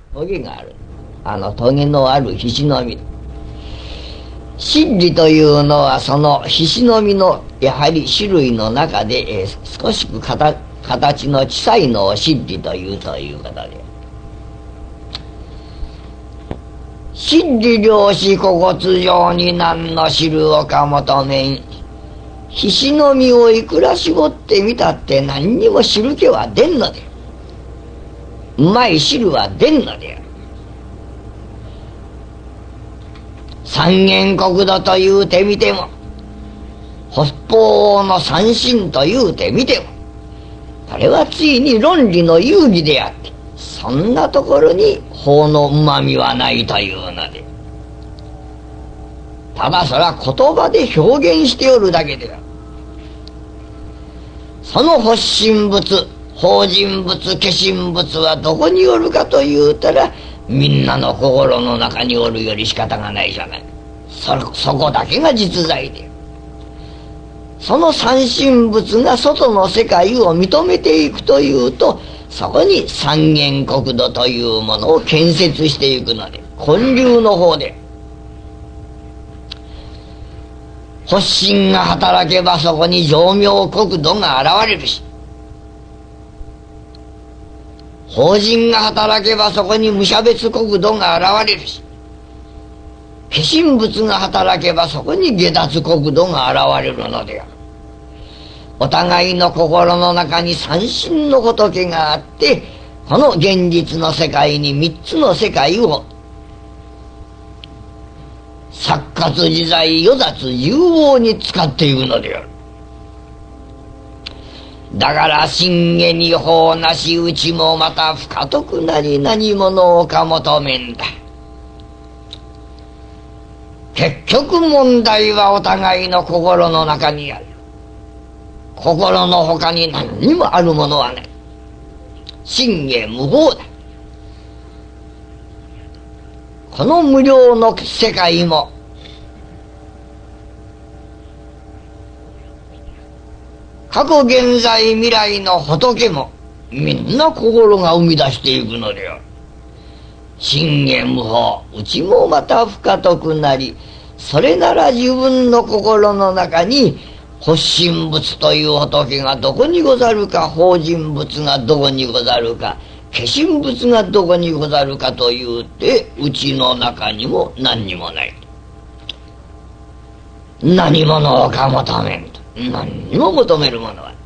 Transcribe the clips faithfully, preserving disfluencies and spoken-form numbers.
トゲがある。あのトゲのあるひしの実。真理というのはそのひしの実のやはり種類の中で、えー、少しく形形の小さいのを真理というということで、真理量子古骨上に何の知るをか求めん。ひしの実をいくら絞ってみたって何にも汁気は出んので、うまい汁は出んのである。三元国土というてみても、北方の三神というてみても、これはついに論理の遊戯であって、そんなところに法のうまみはないというので、ただそれは言葉で表現しておるだけである。その発心物、法人物、化身物はどこにおるかというたら、みんなの心の中におるより仕方がないじゃない。そ、そこだけが実在で、その三神物が外の世界を認めていくというと、そこに三元国土というものを建設していくので、建立の方で発心が働けばそこに上明国土が現れるし、法人が働けばそこに無差別国土が現れるし、化身物が働けばそこに下脱国土が現れるのである。お互いの心の中に三神の仏があって、この現実の世界に三つの世界を錯覚自在与雑融合に使っていくのである。だから真下に法なしうちもまた不可得なり何者か求めんだ。結局問題はお互いの心の中にある。心の他に何にもあるものはない。真下無法だ。この無量の世界も過去現在未来の仏もみんな心が生み出していくのである。真下無法、うちもまた不可得なり、それなら自分の心の中に発心物という仏がどこにござるか、法人物がどこにござるか、化身物がどこにござるかというて、うちの中にも何にもない。何者か求めんと。何にも求めるものは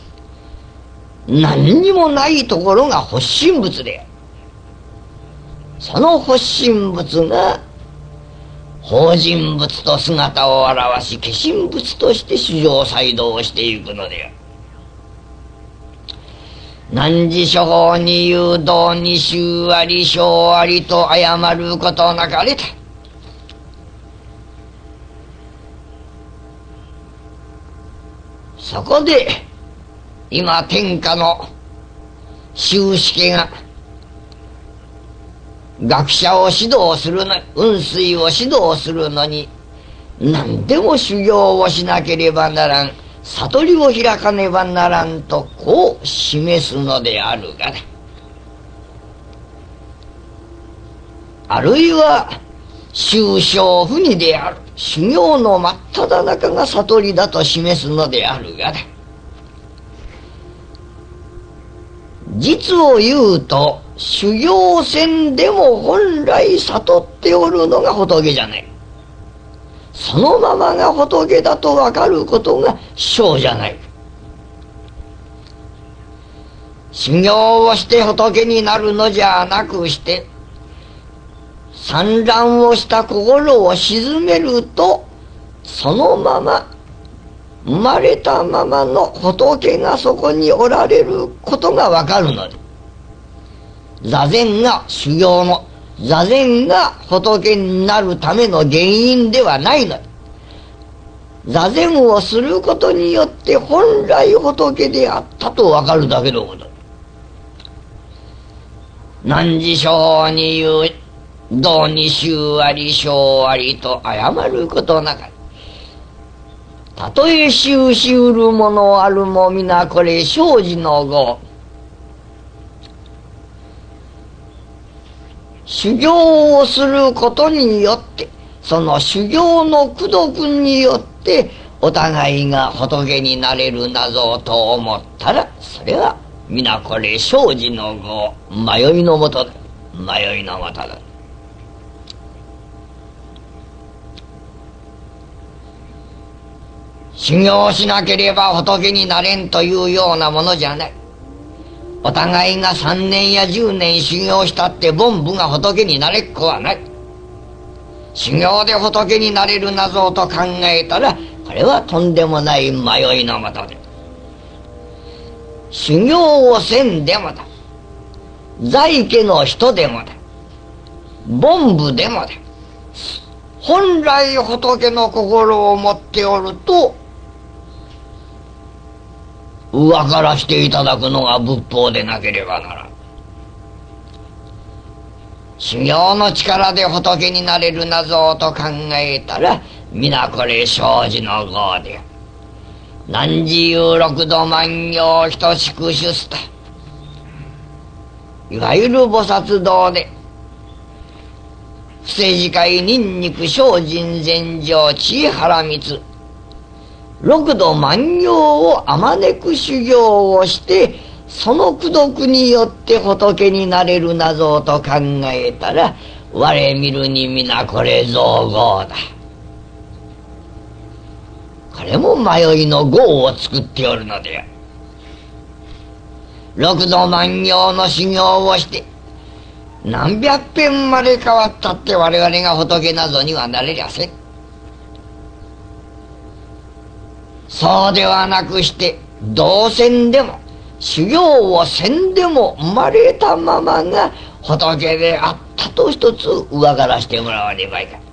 何にもないところが発心物である。その発心物が法人物と姿を現し、化身物として主情作動をしていくのである。汝諸法に誘導に衆あり小ありと誤ることなかれた。そこで今天下の宗師家が学者を指導するの、雲水を指導するのに何でも修行をしなければならん、悟りを開かねばならんとこう示すのであるがな。あるいは修正不二である、修行の真っ只中が悟りだと示すのであるがな。実を言うと修行せんでも本来悟っておるのが仏じゃない。そのままが仏だと分かることが聖じゃない。修行をして仏になるのじゃなくして、散乱をした心を鎮めると、そのまま生まれたままの仏がそこにおられることが分かるので、座禅が修行の座禅が仏になるための原因ではないので、座禅をすることによって本来仏であったと分かるだけのこと。汝諸法に言う道に衆あり小ありと誤ることなかれ。たとえ修しうるものあるも皆これ生じの業。 修行をすることによってその修行の功徳によってお互いが仏になれるなぞと思ったら、それは皆これ生死の業、迷いのもとだ。迷いのもとだ。修行しなければ仏になれんというようなものじゃない。お互いが三年や十年修行したって凡夫が仏になれっこはない。修行で仏になれるなぞと考えたら、これはとんでもない迷いのもとで、修行をせんでもだ、在家の人でもだ、凡夫でもだ、本来仏の心を持っておると分からしていただくのが仏法でなければならん。修行の力で仏になれるなぞと考えたら、皆これ生死の業で、何自由六度万行等しく出すと、いわゆる菩薩道で不正自戒忍肉精進禅定知恵原密六度万行をあまねく修行をして、その功徳によって仏になれるなぞと考えたら、我見るに皆これ造業だ。これも迷いの業を作っておるのである。六度万行の修行をして何百遍まで変わったって我々が仏なぞにはなれりゃせん。そうではなくして、どうせんでも修行をせんでも生まれたままが仏であったと一つ上からしてもらわねばいかん。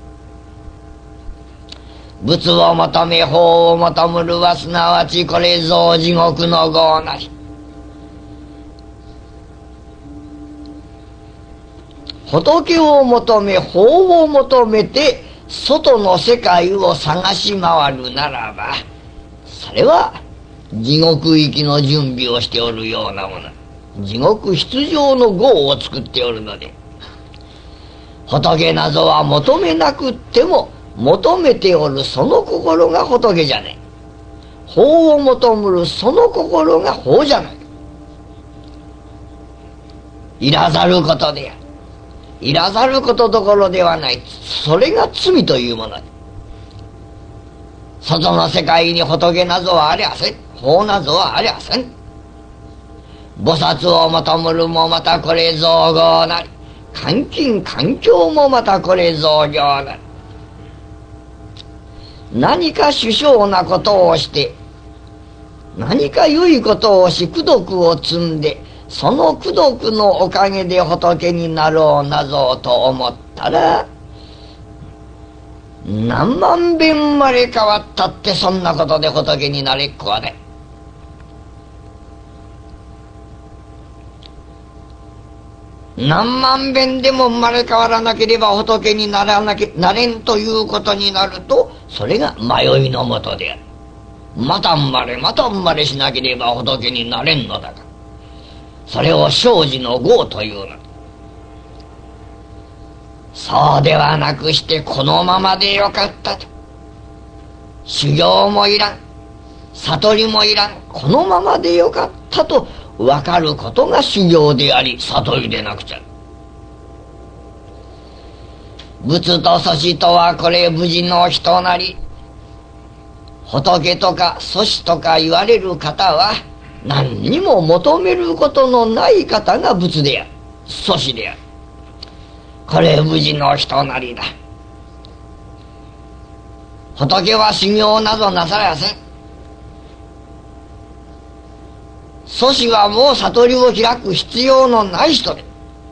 仏を求め法を求むるはすなわちこれぞ地獄の業なり。仏を求め法を求めて外の世界を探し回るならば、それは地獄行きの準備をしておるようなもの、地獄出場の業を作っておるので、仏なぞは求めなくっても求めておるその心が仏じゃない。法を求むるその心が法じゃない。いらざることである。いらざることどころではない。それが罪というもの。外の世界に仏なぞはありゃせん。法なぞはありゃせん。菩薩を求むるもまたこれ造業なり。環境環境もまたこれ造業なり。何か殊勝なことをして何か良いことをし功徳を積んで、その功徳のおかげで仏になろうなぞと思ったら、何万遍まで変わったってそんなことで仏になれっこはね。何万遍でも生まれ変わらなければ仏にならなきゃなれんということになると、それが迷いのもとである。また生まれまた生まれしなければ仏になれんのだから、それを生死の業というの。そうではなくしてこのままでよかったと。修行もいらん、悟りもいらん、このままでよかったと分かることが修行であり悟りでなくちゃ。仏と祖師とはこれ無事の人なり。仏とか祖師とか言われる方は何にも求めることのない方が仏である、祖師である。これ無事の人なりだ。仏は修行などなさやせん。祖師はもう悟りを開く必要のない人で、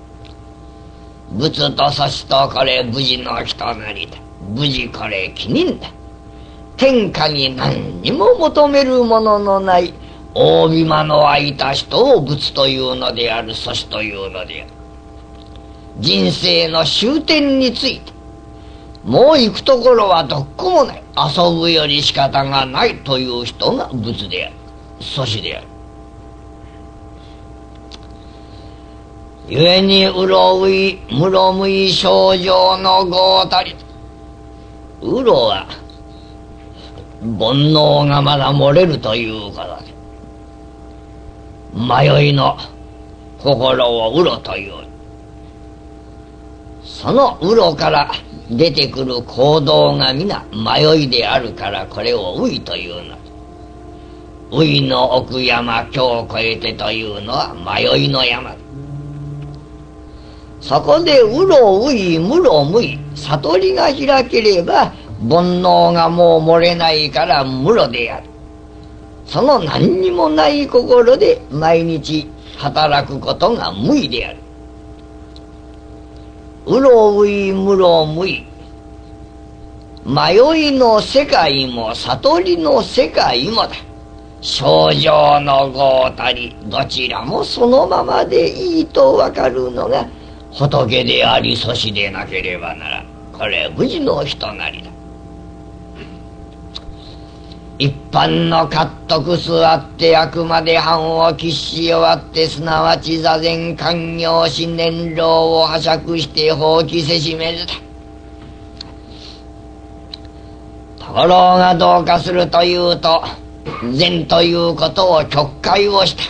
仏と祖師とこれ無事の人なりだ。無事これ起任だ。天下に何にも求めるもののない大びまの空いた人を仏というのである、祖師というのである。人生の終点についてもう行くところはどっこもない、遊ぶより仕方がないという人が仏である、祖師である。 故にうろういむろむい症状のごたり。うろは煩悩がまだ漏れるということで、迷いの心をうろという。そのうろから出てくる行動が皆迷いであるから、これをういというの。ういの奥山今日越えてというのは迷いの山。そこでうろういむろむい、悟りが開ければ煩悩がもう漏れないからむろである。その何にもない心で毎日働くことが無いである。うろういむろむい、迷いの世界も悟りの世界もだ。症状のごたり、どちらもそのままでいいとわかるのが仏でありそしでなければならん。これ無事の人なりだ。一般のkat徳座ってあくまで藩を喫し終わって、すなわち座禅寛行し年老を拝借して放棄せしめずだ。ところがどうかするというと、禅ということを曲解をした。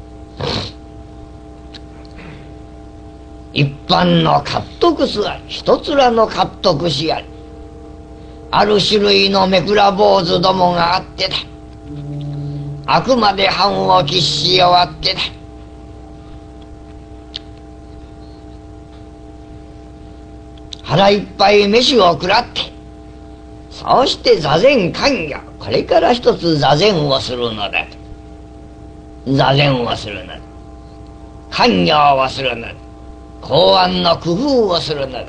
一般のkat徳座あり、一つらのkat徳師あり、ある種類のめくら坊主どもがあってだ。あくまで藩を喫し終わってだ。腹いっぱい飯を食らって、そうして座禅寛行、これから一つ座禅をするのだ。座禅をするのだ。寛行をするのだ。公安の工夫をするのだ。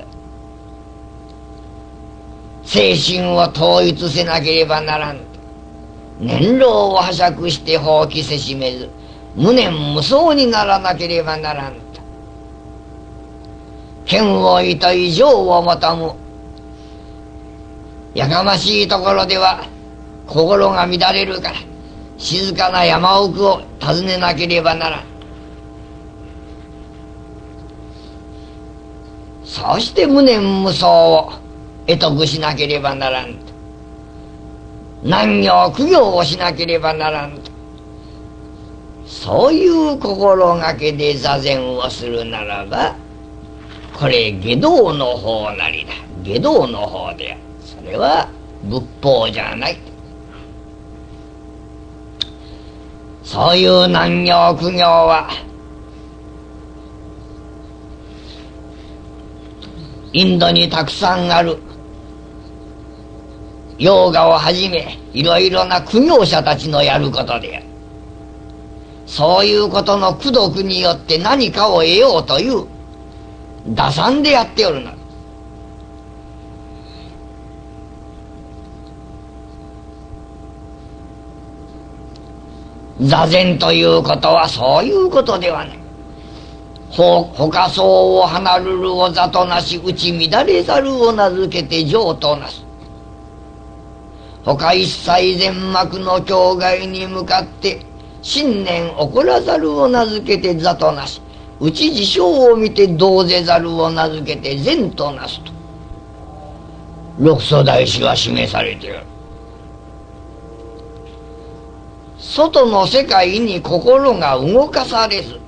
精神を統一せなければならん。年老を拝借して放棄せしめず、無念無想にならなければならん。剣を射と以上を求む。やかましいところでは心が乱れるから、静かな山奥を訪ねなければならん。そして無念無想を得得しなければならん。難行苦行をしなければならん。そういう心がけで座禅をするならば、これ外道の方なりだ。外道の方である。それは仏法じゃない。そういう難行苦行はインドにたくさんあるヨーガをはじめいろいろな苦行者たちのやることである。そういうことの功徳によって何かを得ようという打算でやっておるの。座禅ということはそういうことではない。ほ他相を離るるを座となし、打ち乱れざるを名付けて情となす。他一切全幕の境外に向かって信念起こらざるを名付けて座となし、うち事象を見て同ぜざるを名付けて善となすと六祖大師は示されている。外の世界に心が動かされず、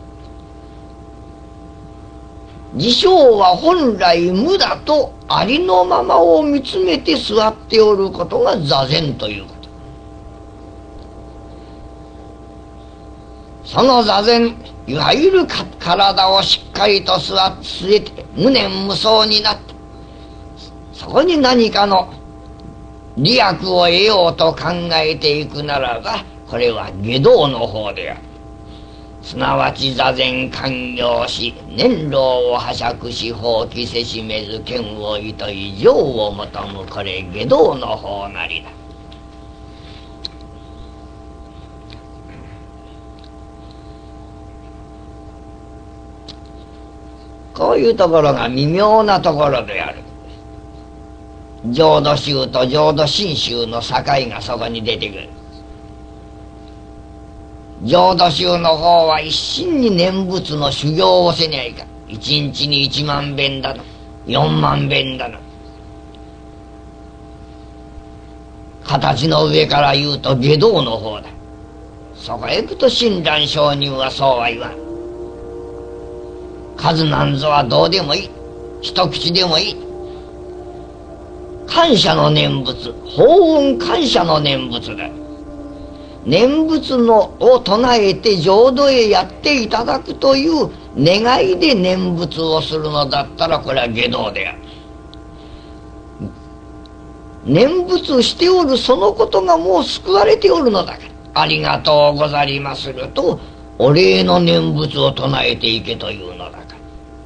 事象は本来無だとありのままを見つめて座っておることが座禅ということ。その座禅、いわゆるか体をしっかりと座据えて無念無想になって、そこに何かの利益を得ようと考えていくならば、これは外道の方である。すなわち座禅寛行し年老を拝借し放棄せしめず、剣を射と以上を求む、これ外道の方なりだ。こういうところが微妙なところである。浄土宗と浄土真宗の境がそこに出てくる。 浄土宗の方は一心に念仏の修行をせにゃいかん。一日に一万遍だの、四万遍だの。形の上から言うと外道の方だ。そこへ行くと親鸞上人はそうは言わん。数なんぞはどうでもいい、一口でもいい。感謝の念仏、法恩感謝の念仏だ。念仏のを唱えて浄土へやっていただくという願いで念仏をするのだったら、これは外道である。念仏しておるそのことがもう救われておるのだから、ありがとうござりまするとお礼の念仏を唱えていけというのだから、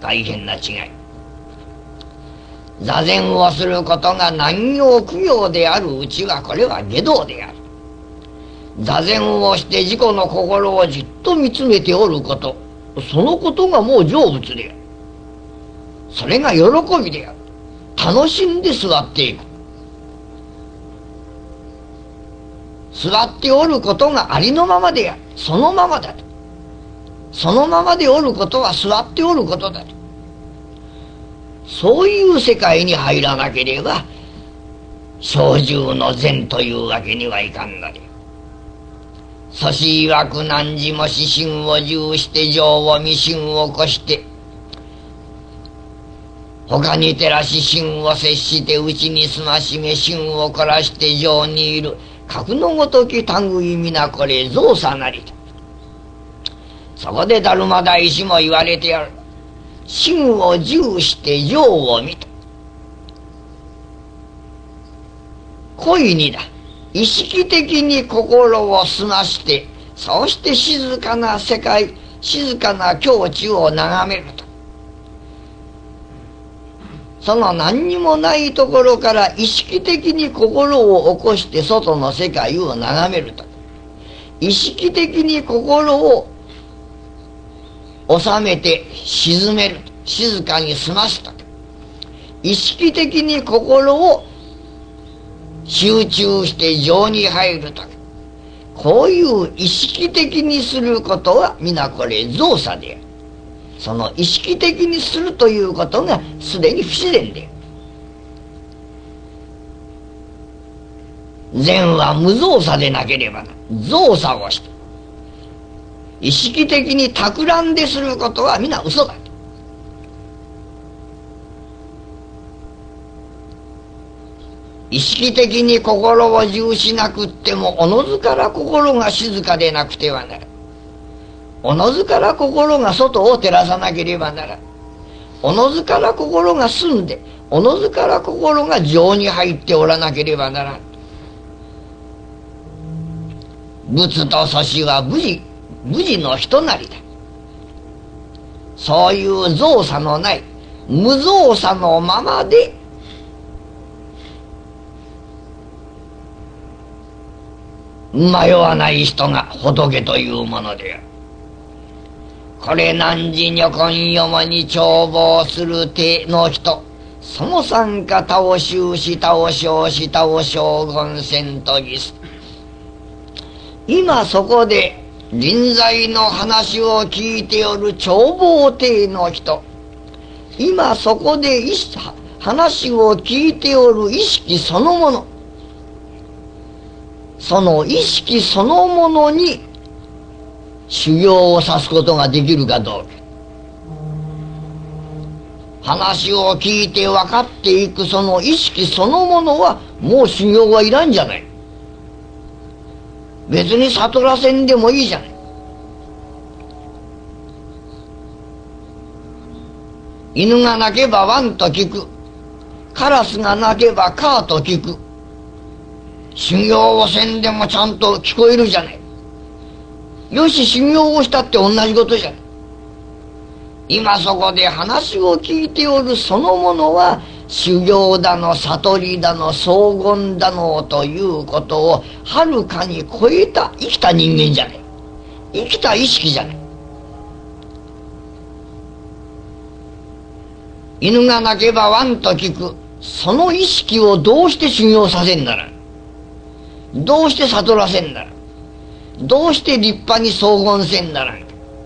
大変な違い。座禅をすることが難行苦行であるうちは、これは外道である。座禅をして自己の心をじっと見つめておること、そのことがもう成仏である。それが喜びである。楽しんで座っていく。座っておることがありのままである。そのままだと。そのままでおることは座っておることだと。そういう世界に入らなければ小獣の善というわけにはいかんので、祖師曰く何時も死心を重して情を未心を越して他に照らし心を接して内に澄ましめ心を凝らして情にいる格のごとき類皆これ造作なりと。そこで達磨大師も言われてやる。心を重して情を見た。恋にだ。意識的に心を澄まして、そうして静かな世界、静かな境地を眺めると。その何にもないところから意識的に心を起こして外の世界を眺めると。意識的に心を収めて沈めると。静かに済ますと。意識的に心を集中して情に入ると。こういう意識的にすることは皆これ造作である。その意識的にするということがすでに不自然である。善は無造作でなければな。造作をして意識的に企んですることは皆嘘だ。意識的に心を重しなくってもおのずから心が静かでなくてはならん。おのずから心が外を照らさなければならん。おのずから心が澄んでおのずから心が情に入っておらなければならん。仏と祖師は無事無事の人なりだ。そういう造作のない無造作のままで迷わない人が仏というものである。これ何時女根よもに眺望する手の人、その参加他を修し他を称し他を将軍せんとぎす。今そこで臨在の話を聞いておる眺望亭の人、今そこで話を聞いておる意識そのもの、その意識そのものに修行をさすことができるかどうか。話を聞いて分かっていくその意識そのものはもう修行はいらんじゃない。別に悟らせんでもいいじゃない。犬が鳴けばワンと聞く、カラスが鳴けばカーと聞く。修行をせんでもちゃんと聞こえるじゃない。よし修行をしたって同じことじゃない。今そこで話を聞いておるそのものは修行だの悟りだの荘厳だのということをはるかに超えた生きた人間じゃない。生きた意識じゃない。犬が鳴けばワンと聞く、その意識をどうして修行させんならん。どうして悟らせんならん。 どうして立派に荘厳せんならんか。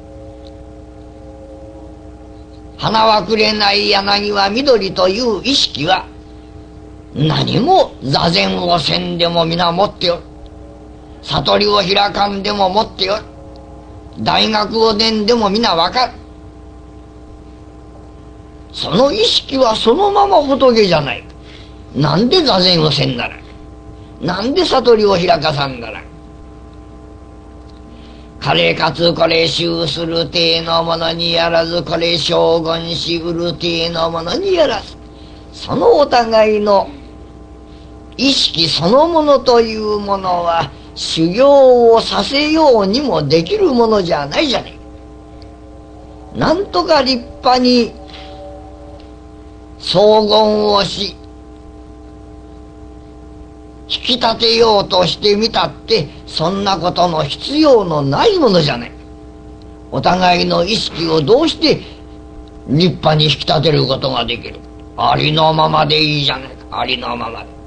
花はくれない柳は緑という意識は何も座禅をせんでも皆持っておる。悟りを開かんでも持っておる。大学を出んでも皆わかる。その意識はそのまま仏じゃないか。なんで座禅をせんならん。なんで悟りを開かさんならん。かれかつこれ修する体のものにやらず、これ将軍しうる体のものにやらず、そのお互いの意識そのものというものは修行をさせようにもできるものじゃないじゃない。なんとか立派に荘厳をし引き立てようとしてみたって、そんなことの必要のないものじゃない。お互いの意識をどうして立派に引き立てることができる。ありのままでいいじゃないか。ありのままで。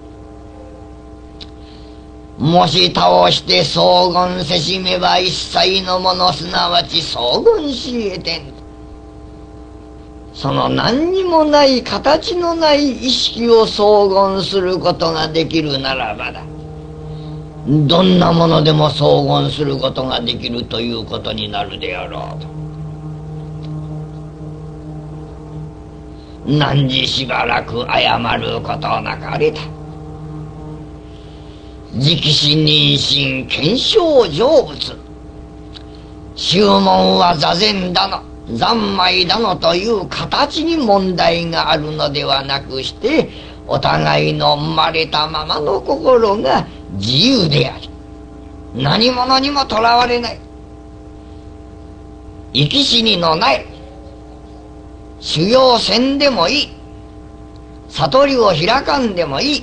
もし倒して荘厳せしめば一切のもの、すなわち荘厳し得てん。その何にもない形のない意識を荘厳することができるならばだ、どんなものでも荘厳することができるということになるであろうと。何時しばらく謝ることなかれた。直視妊娠検証成仏、宗門は座禅だの三昧だのという形に問題があるのではなくして、お互いの生まれたままの心が自由であり、何者にもとらわれない、生き死にのない修行せんでもいい、悟りを開かんでもいい、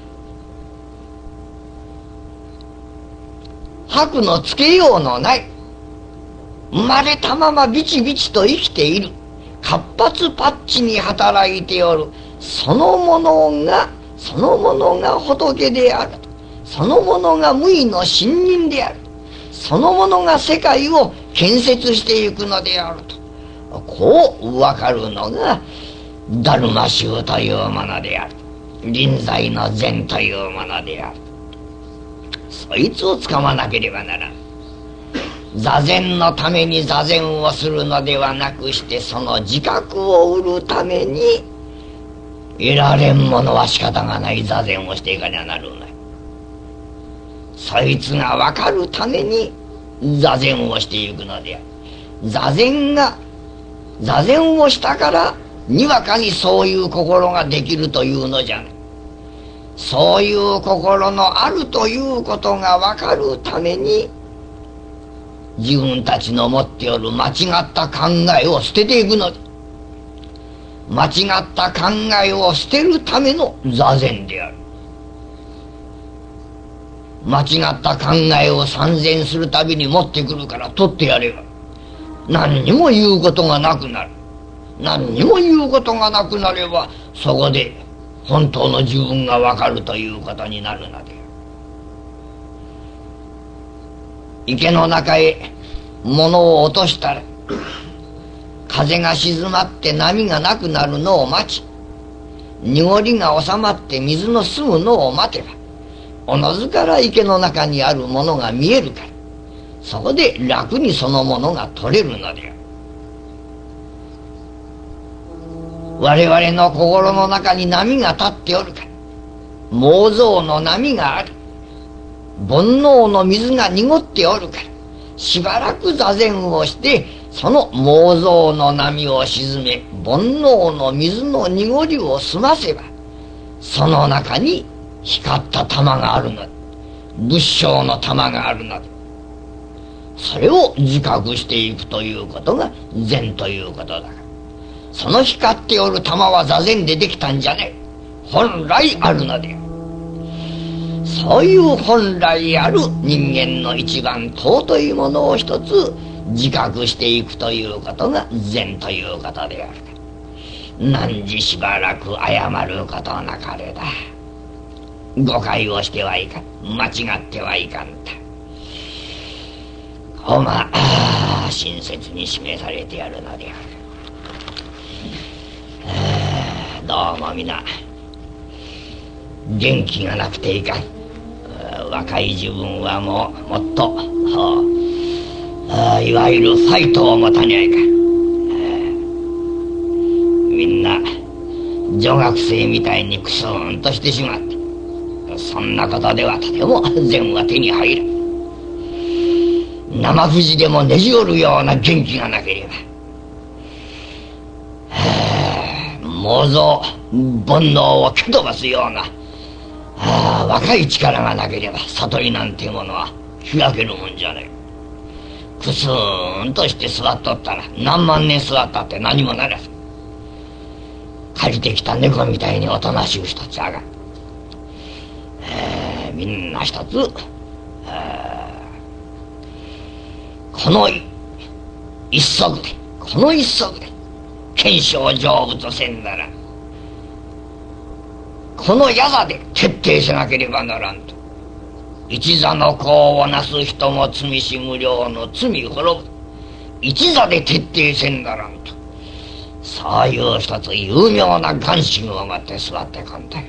箔のつけようのない、生まれたままビチビチと生きている、活発パッチに働いておる、そのものがそのものが仏である、そのものが無為の真人である、そのものが世界を建設していくのであると、こう分かるのがダルマ宗というものである。臨在の禅というものである。そいつをつかまなければならん。座禅のために座禅をするのではなくして、その自覚を得るために得られんものは仕方がない座禅をしていかにはなるまい。そいつが分かるために座禅をしていくのである。座禅が座禅をしたからにわかにそういう心ができるというのじゃない。そういう心のあるということが分かるために、自分たちの持っておる間違った考えを捨てていくので、間違った考えを捨てるための座禅である。間違った考えを参禅するたびに持ってくるから取ってやれば、何にも言うことがなくなる。何にも言うことがなくなれば、そこで本当の自分が分かるということになるので、池の中へ物を落としたら、風が静まって波がなくなるのを待ち、濁りが収まって水の澄むのを待てば、おのずから池の中にあるものが見えるから、そこで楽にそのものが取れるのである。我々の心の中に波が立っておるから、妄想の波がある、煩悩の水が濁っておるから、しばらく座禅をしてその妄想の波を沈め、煩悩の水の濁りを済ませば、その中に光った玉があるので、仏性の玉があるので、それを自覚していくということが禅ということだから、その光っておる玉は座禅でできたんじゃねえ。本来あるので、そういう本来ある人間の一番尊いものを一つ自覚していくということが禅ということである。何時しばらく謝ることなかれだ。誤解をしてはいかん、間違ってはいかんだ。 おま親切に示されてやるのである。どうも皆元気がなくていかん。若い自分はもうもっとあいわゆるファイトを持たにゃいかん。みんな女学生みたいにクスーンとしてしまって、そんなことではとても善は手に入らん。生藤でもねじ折るような元気がなければ、妄想煩悩を蹴飛ばすようなあ若い力がなければ、悟りなんていうものは開けるもんじゃない。クスーンとして座っとったら何万年座ったって何もならず、借りてきた猫みたいにおとなしく一つあがん。えー、みんな一つこの一足でこの一足で検証成仏せんなら、この矢座で徹底しなければならんと。一座の功をなす人も罪し無量の罪滅ぶ。一座で徹底せんならんと。そういう一つ有妙な眼神を持って座ってこんだよ。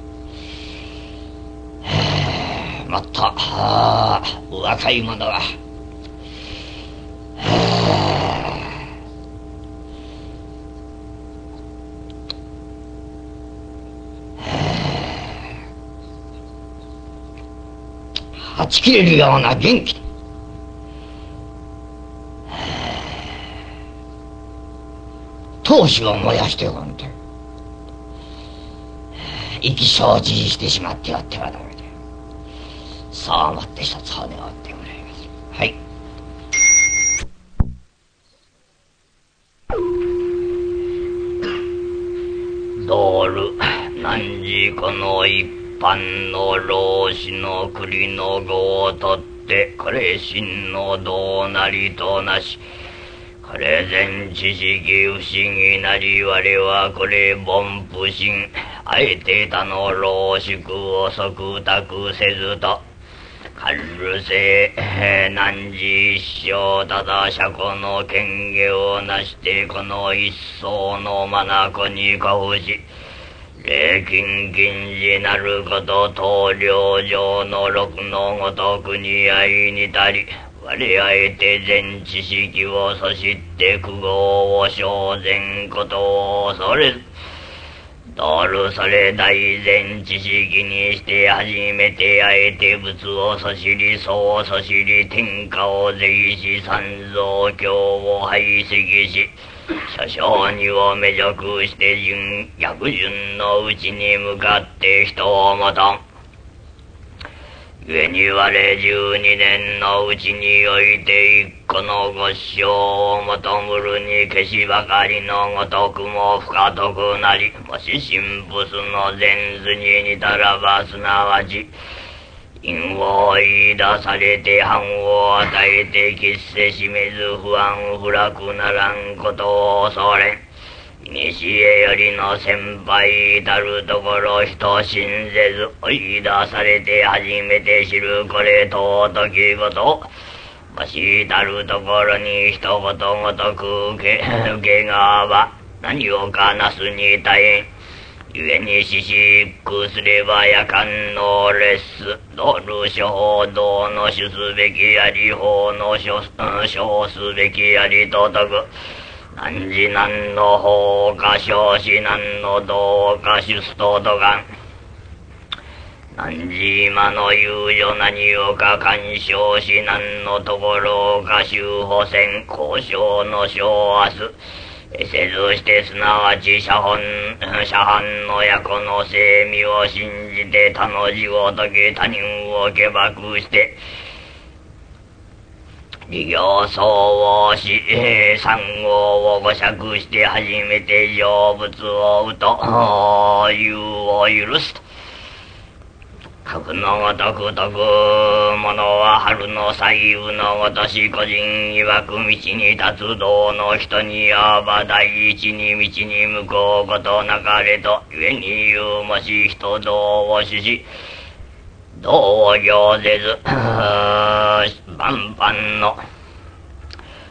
もっと若い者ははち切れるような元気で闘志を燃やしておんで、意気消沈してしまってやってはダメだよ。そう思って一つ骨を折ってもらいます。はい。道る汝この一般の老子の栗の語を取って、これ真の道なりとなし、これ全知識不思議なり我はこれ凡夫心、あえて他の老宿を即託せずと、軽せ汝一生ただ釈迦の権下をなして、この一層の眼にこふし、礼金禁止なること当領上の六のごとくに相にたり、我あえて全知識をそして苦業を生然ことを恐れず、道るそれ大全知識にして初めてあえて仏をそしり、そうそしり天下を税し、三蔵経を排斥し、諸生にをめじょくして順逆順のうちに向かって人をもとん。故に我十二年のうちにおいて一個のご師匠を求むるに消しばかりのごとくも不可得なり、もし神仏の前図に似たらば、すなわち因を言い出されて反を与えて喫せしめず不安不楽ならんことを恐れ、古よりの先輩たるところ人信ぜず追い出されて初めて知るこれ尊きこと、もしたるところに一言ごとく受け受け側は何をかなすに大変、故に死死一句すれば夜間のレッス道る諸法道の主すべきあり、法の諸すべきありと説く。何時何の法か少子何の道か出頭とか、何時今の遊女何をか干渉し何のところか修補戦交渉の章明日せずして、すなわち写本写版の役の精味を信じて他の字を解き他人を下爆して利行僧をし、三号を誤釈して初めて成仏をうというを許すと。格のごとく説く者は春の彩雨のごとし、個人曰く道に立つ道の人にあば第一に道に向こうことなかれと、故に言うもし人道を主し道を行ぜず万般の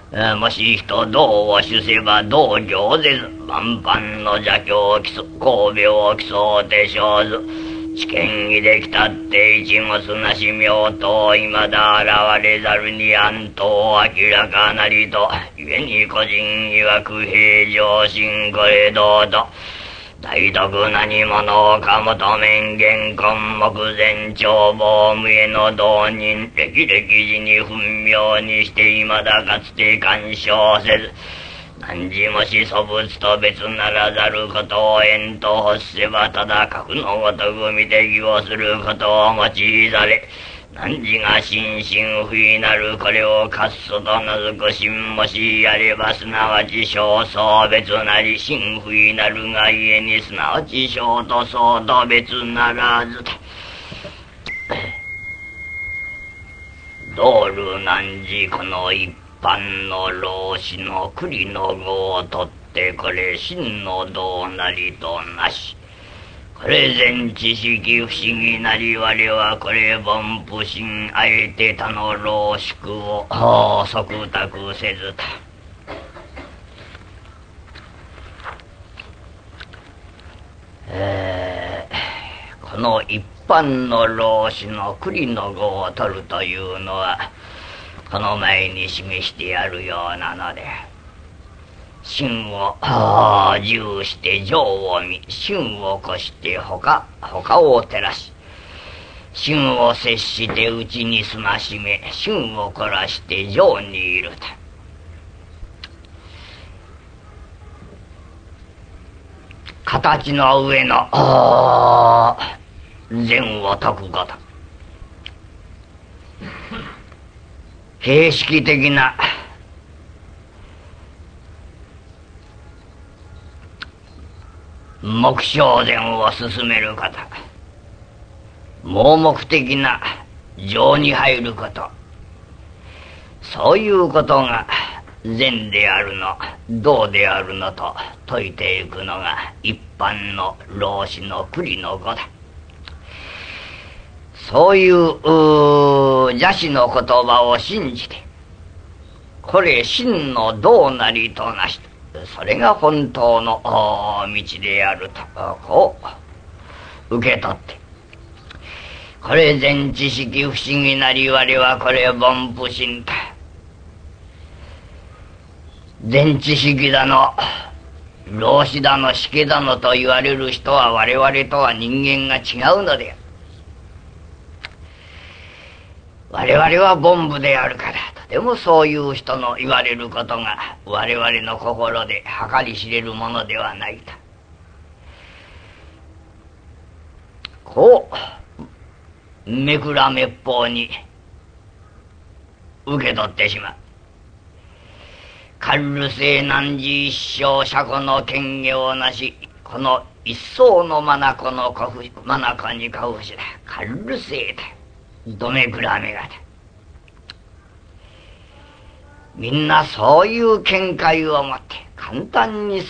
もし人道を主せば道行ぜず、万般の邪教を競神戸を競うて生ず、知見にできたって一物なし妙と未だ現れざるに安と明らかなりと、故に個人曰く平常心これどうと、大徳何者か求めん現根目前眺望無への道人、歴々時に分明にして未だかつて干渉せず、何時もし粗物と別ならざることを縁と欲せばただ格のごとく見て義をすることを用いざれ、何時が心身不意なるこれをかっそと名付く心もしやればすなわち小相別なり、心不意なるがゆえにすなわち小と相と別ならずと。道路何時この一般の老子の栗の語を取ってこれ真の道なりとなし、これ全知識不思議なり我はこれ凡夫心あえて他の老宿を即託せずと。えー、この一般の老子の栗の語を取るというのはこの前に示してやるようなので、心を重して情を見、心を越して他他を照らし、心を接して内にすましめ、心を凝らして情にいると。形の上の善を説くこと、形式的な目標善を進めること、盲目的な情に入ること、そういうことが善であるの道であるのと説いていくのが一般の老子の栗の語だ。そういう邪師の言葉を信じて、これ真の道なりとなし、それが本当の道であるとこう受け取って、これ全知識不思議なり我はこれ凡夫心だ。全知識だの老子だの死家だのと言われる人は我々とは人間が違うのである。我々は凡夫であるからとてもそういう人の言われることが我々の心で計り知れるものではないと、こうめくらめっぽうに受け取ってしまう。カルセ何時一生車庫の権下をなし、この一層の眼の眼にかふしだ。カルセだ。どめくらめがだ。みんなそういう見解を持って簡単に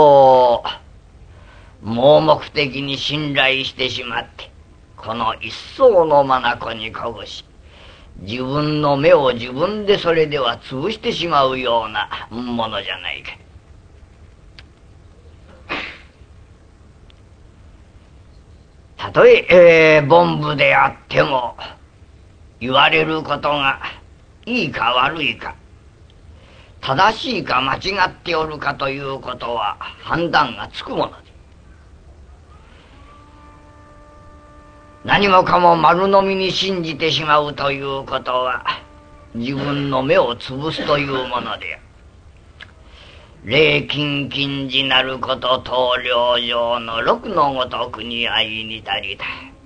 そう盲目的に信頼してしまって、この一層の眼にかぶし、自分の目を自分でそれでは潰してしまうようなものじゃないか。たとええー、凡夫であっても言われることがいいか悪いか、正しいか間違っておるかということは判断がつくもので、何もかも丸のみに信じてしまうということは自分の目を潰すというものである。礼金禁じなること棟梁上の六のごとくに相似たりだ。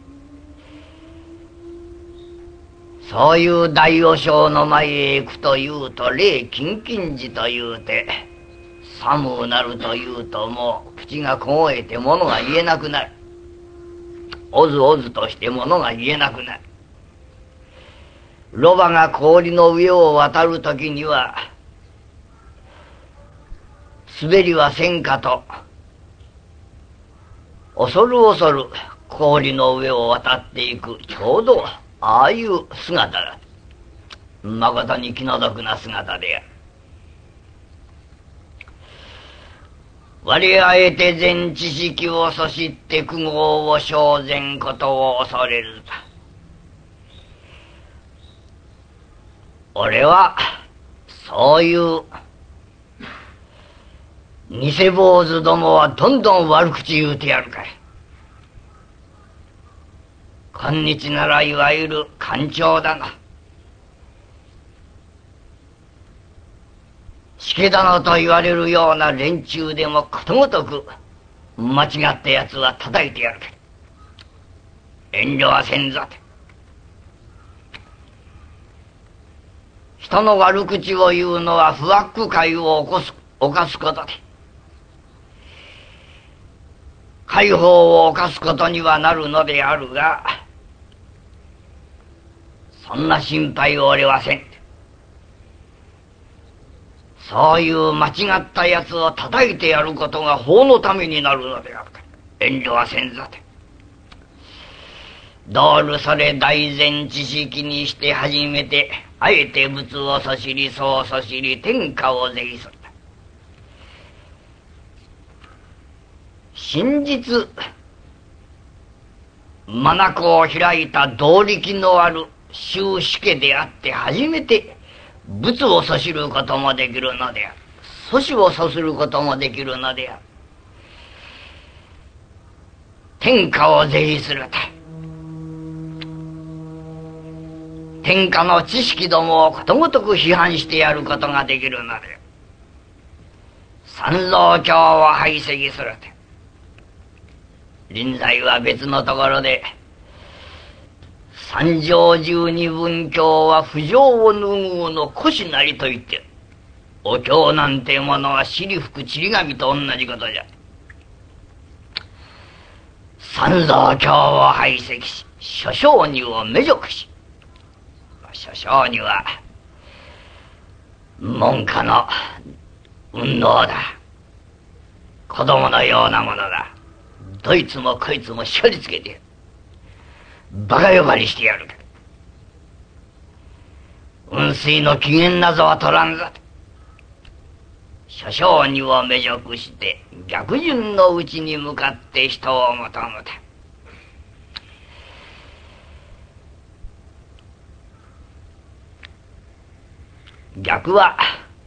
そういう大和尚の前へ行くというと礼金禁じというて、寒うなるというともう口が凍えて物が言えなくなる。おずおずとして物が言えなくなる。ロバが氷の上を渡るときには滑りはせんかと恐る恐る氷の上を渡っていく、ちょうどああいう姿だ。まことに気の毒な姿である。 我あえて全知識をそして苦悩を生ぜんことを恐れると。俺はそういう偽坊主どもはどんどん悪口言うてやるから。今日ならいわゆる官庁だな。助殿と言われるような連中でもことごとく間違ったやつは叩いてやるから。遠慮はせんぞって。人の悪口を言うのは不悪戒を起こす犯すことで、戒法を犯すことにはなるのであるが、そんな心配を俺はせん。そういう間違ったやつを叩いてやることが法のためになるのであるから、遠慮はせんぞて。どうるそれ大前知識にして初めて、あえて仏をそしり、そうそしり、天下を是非する。真実、眼を開いた道力のある宗主家であって初めて、仏をそしることもできるのである。祖師をそすることもできるのである。天下を是非すると。天下の知識どもをことごとく批判してやることができるのである。三蔵経を排斥すると。臨済は別のところで、三条十二分経は不浄を拭うの腰なりと言ってる。お経なんてものは尻吹くちり紙と同じことじゃ。三蔵経を排斥し、諸生入を滅辱し、諸生入は門下の運動だ。子供のようなものだ。どいつもこいつも叱りつけてバカ呼ばわりしてやるから。雲水の機嫌なぞは取らんぞ。諸生にを滅辱して逆順のうちに向かって人を求むた。逆は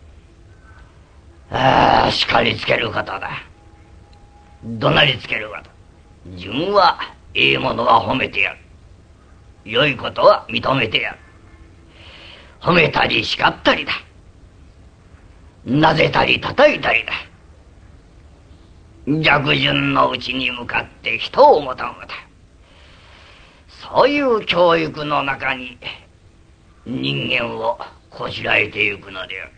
ああ叱りつけることだ。怒鳴りつけること。順はええものは褒めてやる。良いことは認めてやる。褒めたり叱ったりだ。なぜたり叩いたりだ。逆順のうちに向かって人を求むだ。そういう教育の中に人間をこしらえていくのである。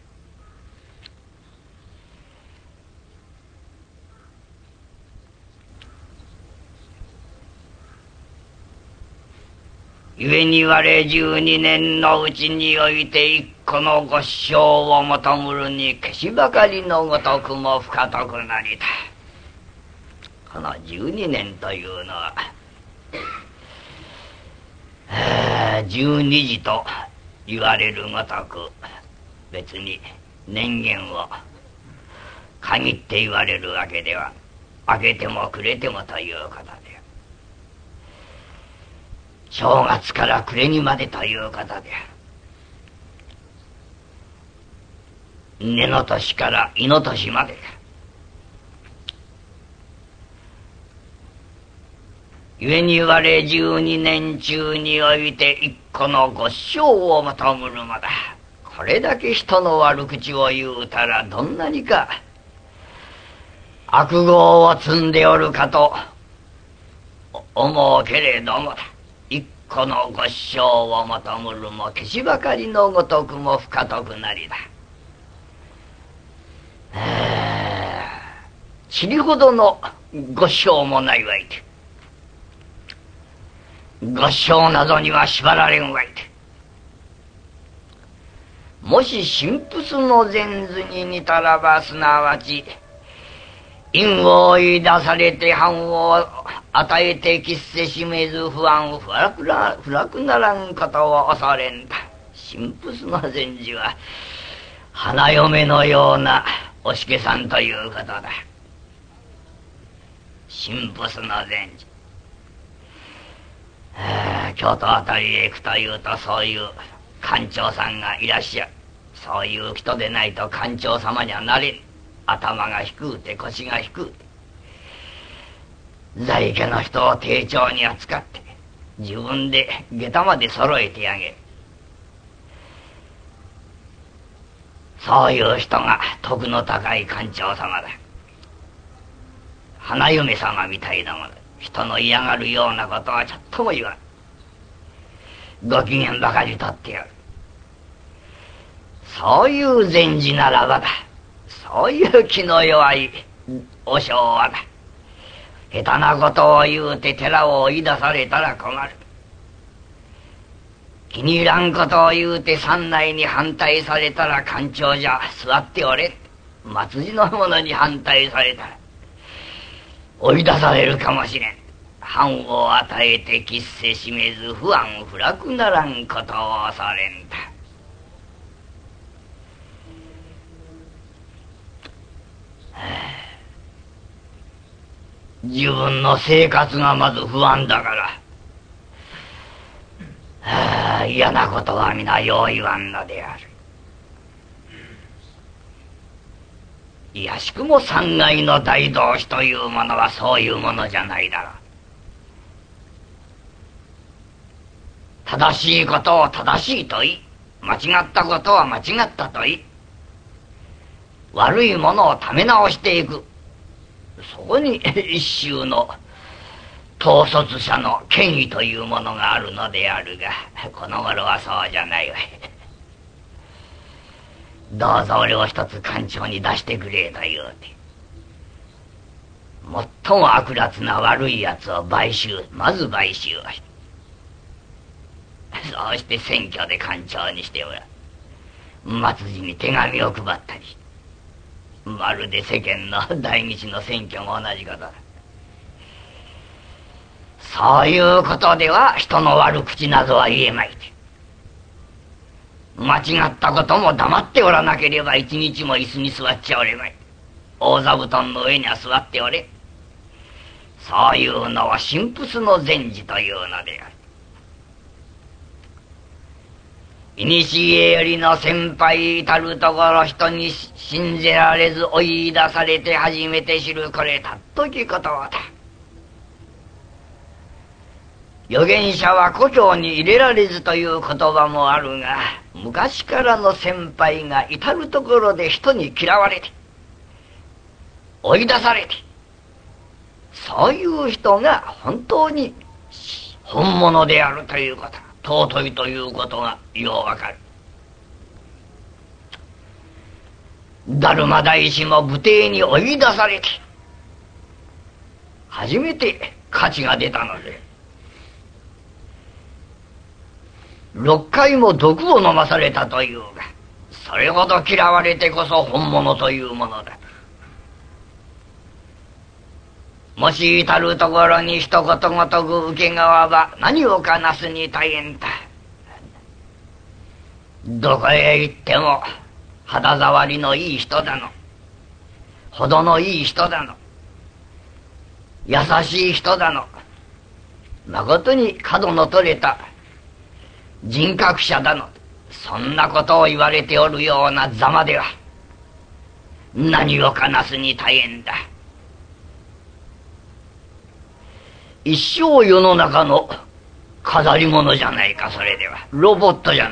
故に我十二年のうちにおいて一個のご師匠を求むるに消しばかりのごとくも不可得なりだ。この十二年というのは十二時と言われるごとく別に年限を限って言われるわけでは、明けても暮れてもということで、正月から暮れにまでということで、根の年から胃の年までだ。故に我十二年中において一個のご師匠を求むるのだ。これだけ人の悪口を言うたらどんなにか悪業を積んでおるかと思うけれどもだ。一個のご師匠を求むるも消しばかりのごとくも不可得なりだ。ちりほどのご師匠もないわいて、ご師匠などには縛られんわいて、もし神仏の前図に似たらば、すなわち因を追い出されて藩を与えて喫せしめず不安不楽な不楽ならんことを恐れんだ。神仏の前図は花嫁のようなおしけさんということだ。 神仏の前寺。京都あたりへ行くというと、そういう官庁さんがいらっしゃる。そういう人でないと官庁様にはなれん。頭が低うて腰が低うて、在家の人を丁重に扱って自分で下駄まで揃えてあげる。そういう人が徳の高い官庁様だ。花嫁様みたいなもの。人の嫌がるようなことはちょっとも言わん。ご機嫌ばかりとってやる。そういう禅師ならばだ。そういう気の弱い和尚はだ。下手なことを言うて寺を追い出されたら困る。気に入らんことを言うて山内に反対されたら官庁じゃ座っておれ。末寺の者に反対されたら追い出されるかもしれん。藩を与えて喫せしめず不安不楽ならんことを恐れんだ。自分の生活がまず不安だから、はあ、嫌なことは皆よう言わんのである。いやしくも三階の大同士というものはそういうものじゃないだろう。正しいことを正しいと言い、間違ったことは間違ったと言い、悪いものをため直していく。そこに一衆の統率者の権威というものがあるのであるが、この頃はそうじゃないわい。どうぞ俺を一つ官庁に出してくれと言うて、最も悪辣な悪いやつを買収、まず買収をして、そうして選挙で官庁にしてもらう。末寺に手紙を配ったりして、まるで世間の大日の選挙も同じことだ。そういうことでは人の悪口などは言えまいて、間違ったことも黙っておらなければ一日も椅子に座っちゃおれまい。大座布団の上には座っておれ。そういうのは神仏の前寺というのである。いにしえよりの先輩たるところ、人に信じられず追い出されて初めて知る、これたっときことだ。預言者は故郷に入れられずという言葉もあるが、昔からの先輩が至るところで人に嫌われて追い出されて、そういう人が本当に本物であるということ、尊いということがようわかる。達磨大師も武帝に追い出されて初めて価値が出たので、六回も毒を飲まされたというが、それほど嫌われてこそ本物というものだ。もし至るところに一言ごとく受け側は何をかなすに大変だ。どこへ行っても肌触りのいい人だの、程のいい人だの、優しい人だの、まことに角の取れた人格者だの、そんなことを言われておるようなざまでは何をかなすに大変だ。一生世の中の飾り物じゃないか。それではロボットじゃない、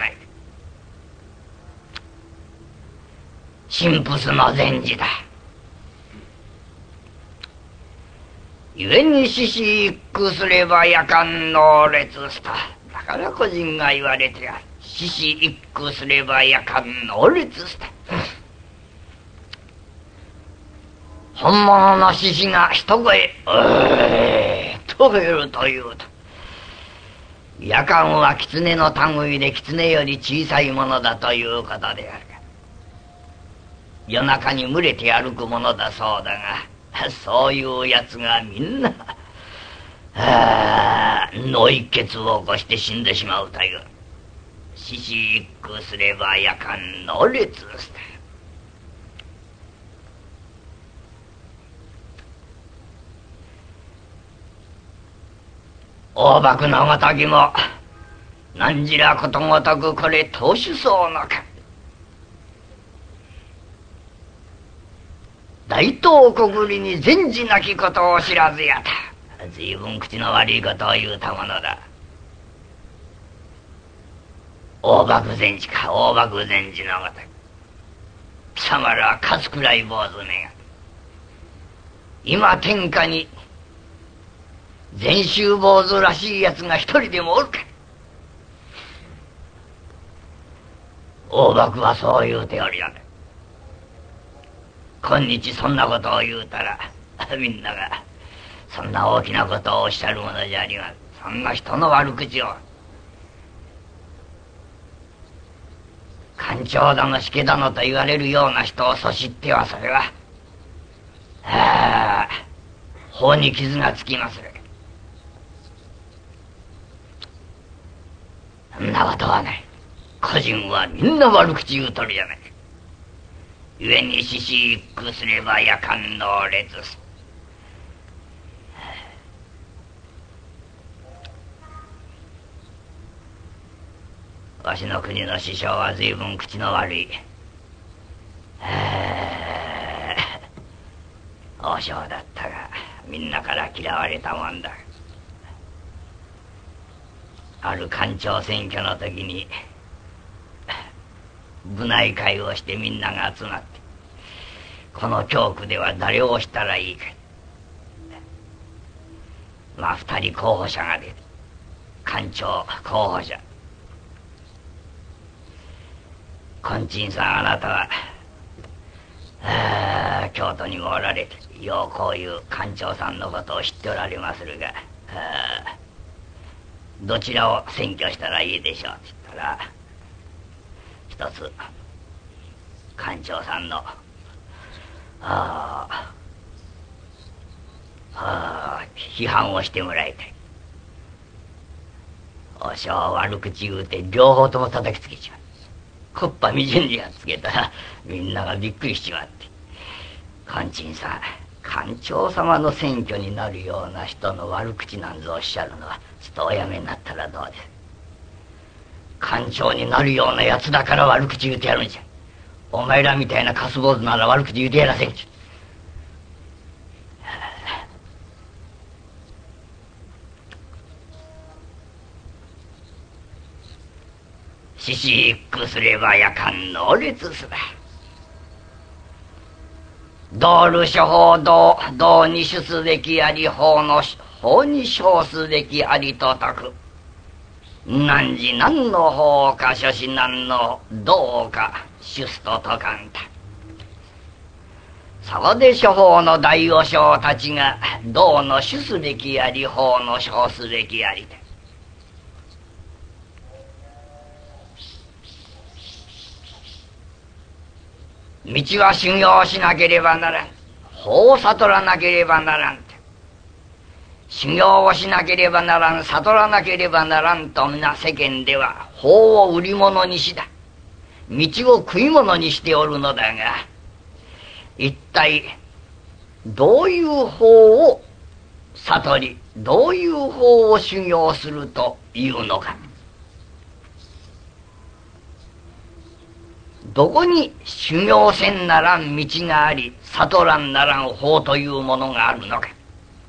神仏の前寺だ。故に獅子一句すれば夜間能列した。だから個人が言われてある。獅子一句すれば夜間能列した。本物の獅子が一声「うー」と言うというと、夜間は狐の類で狐より小さいものだということであるが、夜中に群れて歩くものだそうだが、そういうやつがみんな脳一血を起こして死んでしまうという。獅子一句すれば夜間能列した。 大幕のごときも何じらことごとくこれ投手そうのか。大東国に前事なきことを知らずやた。随分口の悪いことを言うたものだ。大幕前事か、大幕前事のごとく貴様らは勝つくらい坊主めが今天下に禅宗坊主らしいやつが一人でもおるか。大幕はそう言うておるよね。今日そんなことを言うたらみんながそんな大きなことをおっしゃるものじゃありません。そんな人の悪口を官庁だの助だのと言われるような人をそしってはそれはああ法に傷がつきまする。そんなことはない。個人はみんな悪口言うとるじゃない。故に獅子一句すれば夜間の列す。わしの国の師匠は随分口の悪い王将だったがみんなから嫌われたもんだ。ある官庁選挙の時に部内会をしてみんなが集まってこの教区では誰をしたらいいか。まあ二人候補者が出て官庁候補者金珍さんあなたはあ京都にもおられてようこういう官庁さんのことを知っておられまするがどちらを選挙したらいいでしょうって言ったら一つ官庁さんのあああ批判をしてもらいたい。おしょう悪口言うて両方とも叩きつけちまう。こっぱみじんにやっつけたらみんながびっくりしちまって金珍さん官庁様の選挙になるような人の悪口なんぞおっしゃるのはちょっとおやめになったらどうです。官庁になるようなやつだから悪口言うてやるんじゃ。お前らみたいなカス坊主なら悪口言うてやらせんじゃ。獅子一句すれば夜間能列すだ。道ル処方道道に処すべきあり法の法に処すべきありと説く。何時何の法か諸子何の道か主すと説かんた。そこで処方の大和尚たちが道の主すべきあり法の処すべきありで道は修行しなければならん。法を悟らなければならん。修行をしなければならん、悟らなければならんと皆世間では法を売り物にしだ。道を食い物にしておるのだが、一体どういう法を悟り、どういう法を修行するというのか。どこに修行せんならん道があり、悟らんならん法というものがあるのか。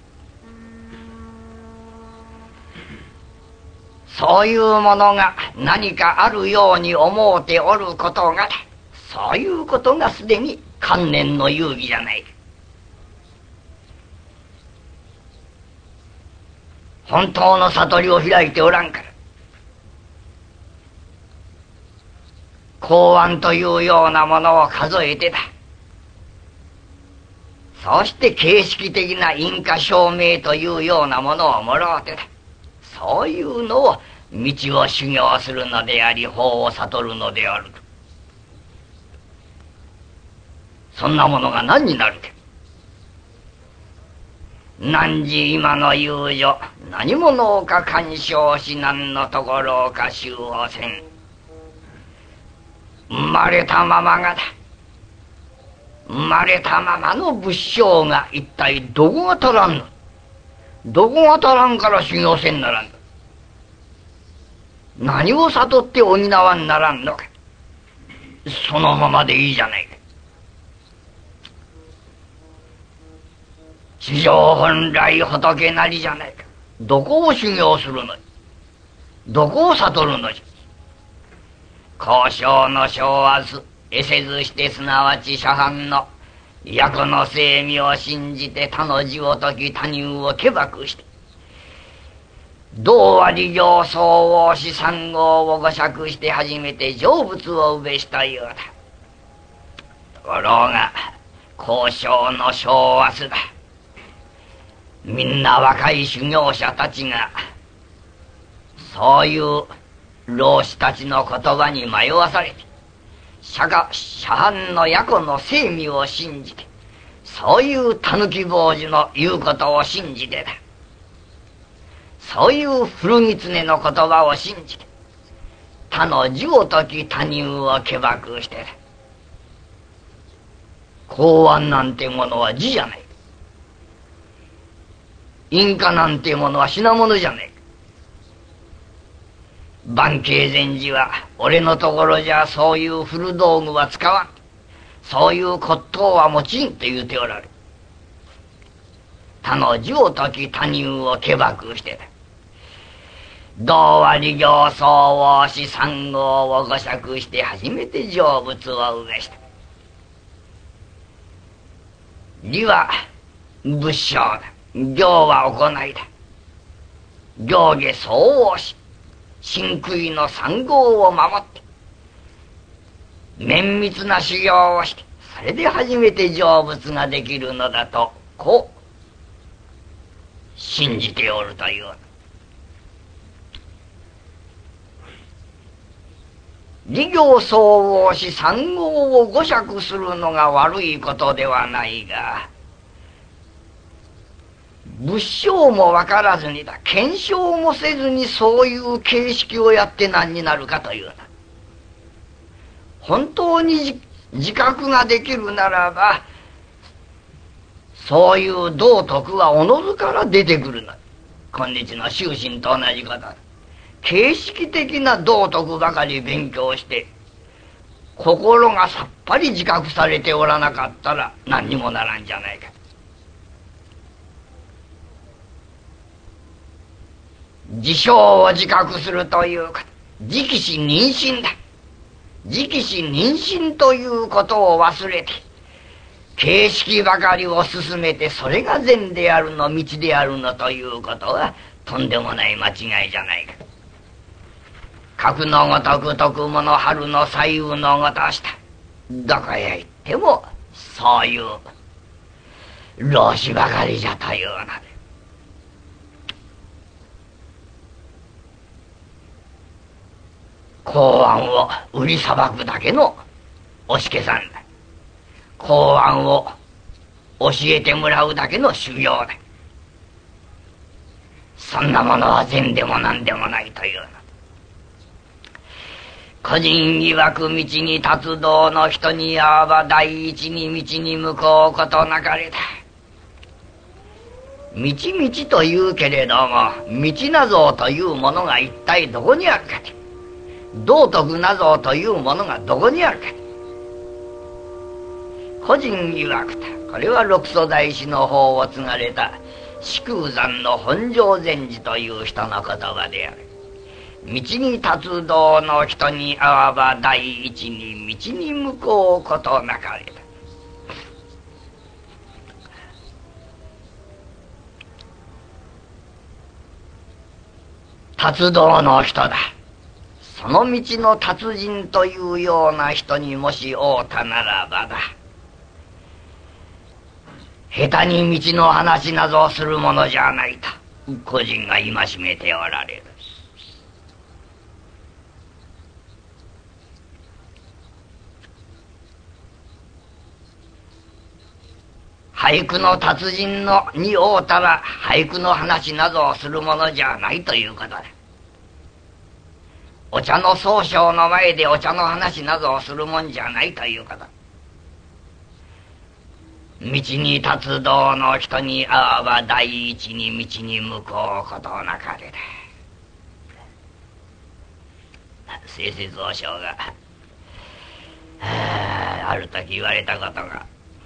そういうものが何かあるように思うておることが、そういうことがすでに観念の遊戯じゃない。本当の悟りを開いておらんから、公安というようなものを数えてた。そして形式的な印鑑証明というようなものをもろうてた。そういうのを道を修行するのであり、法を悟るのであると。そんなものが何になるか。汝今の遊女、何者か干渉し何のところか修をせん。生まれたままがだ。生まれたままの仏性が一体どこが足らんの。 どこが足らんから修行せんならんの。何を悟って補わんならんのか。そのままでいいじゃないか。地上本来仏なりじゃないか。どこを修行するのじゃ。どこを悟るのじゃ。交渉の性はす得せずしてすなわち諸般の役の精味を信じて他の字を解き他人を化縛して道は理行相応し三号を誤釈して初めて成仏をうべしたようだ。ところが交渉の性はすだ。みんな若い修行者たちがそういう老子たちの言葉に迷わされて釈迦舎藩の役の精味を信じてそういう狸坊主の言うことを信じてだ。そういう古狐の言葉を信じて他の字を解き他人を化縛してだ。公安なんてものは字じゃない。印鑑なんてものは品物じゃない。万慶禅師は俺のところじゃそういう古道具は使わん。そういう骨董は持ちんと言うておられる。他の字を解き他人を化縛してだ。道は理行相応し三号を誤釈して初めて成仏をうべした。理は仏性だ。行は行いだ。行下相応し真悔の三号を守って綿密な修行をしてそれで初めて成仏ができるのだとこう信じておるという。理行相応し三号を誤釈するのが悪いことではないが仏性も分からずにだ検証もせずにそういう形式をやって何になるかというな。本当に自覚ができるならばそういう道徳はおのずから出てくるの。今日の修身と同じことだ。形式的な道徳ばかり勉強して心がさっぱり自覚されておらなかったら何にもならんじゃないか。自性を自覚するというか直視妊娠だ。直視妊娠ということを忘れて形式ばかりを進めてそれが善であるの道であるのということはとんでもない間違いじゃないか。格のごとく徳もの春の左右のごとしたどこへ行ってもそういう老子ばかりじゃというので公安を売りさばくだけのおしけさんだ。公安を教えてもらうだけの修行だ。そんなものは善でも何でもないというの。個人曰く道に立つ道の人に会わば第一に道に向こうことなかれだ。道道というけれども道なぞというものが一体どこにあるかと。道徳なぞというものがどこにあるか。個人曰くた。これは六祖大師の方を継がれた四空山の本庄禅師という人の言葉である。道に立つ道の人に会わば第一に道に向こうことなかれだ。達道の人だ。その道の達人というような人にもし会うたならばだ。下手に道の話などをするものじゃないと個人が戒めておられる。俳句の達人のに会うたら俳句の話などをするものじゃないということだ。お茶の宗匠の前でお茶の話などをするもんじゃないということ。 道に立つ道の人に会わば第一に道に向こうことなかれだ。清雪和尚がある時言われたことが、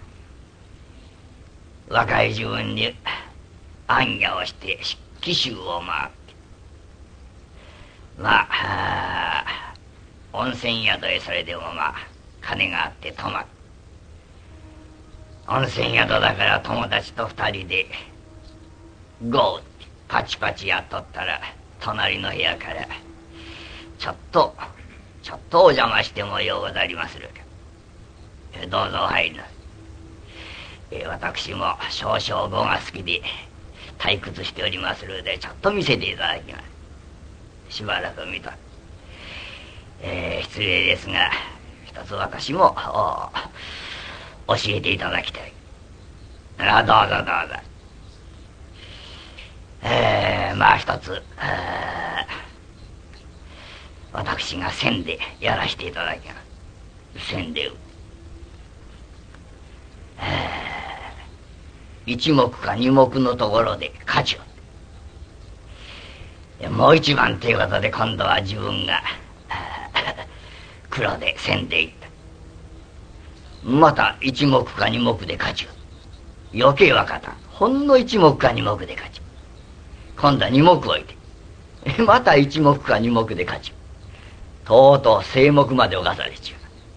若い自分に行脚をして紀州を回って、まあ温泉宿へそれでもまあ金があって泊まる。温泉宿だから友達と二人でゴーってパチパチやっとったら、隣の部屋からちょっとちょっとお邪魔してもようござりまするか。どうぞお入りな。え私も少々語が好きで退屈しておりまするで、ちょっと見せていただきます。しばらく見た。えー、失礼ですが一つ私も教えていただきたい。あ、どうぞどうぞ。えー、まあ一つ私が線でやらせていただきます。線で一目か二目のところで勝ちを、もう一番ということで今度は自分が黒で線でいった。また一目か二目で勝ちを、余計分かった。ほんの一目か二目で勝ち、今度は二目置いてまた一目か二目で勝ち、とうとう正目まで侵されちゃう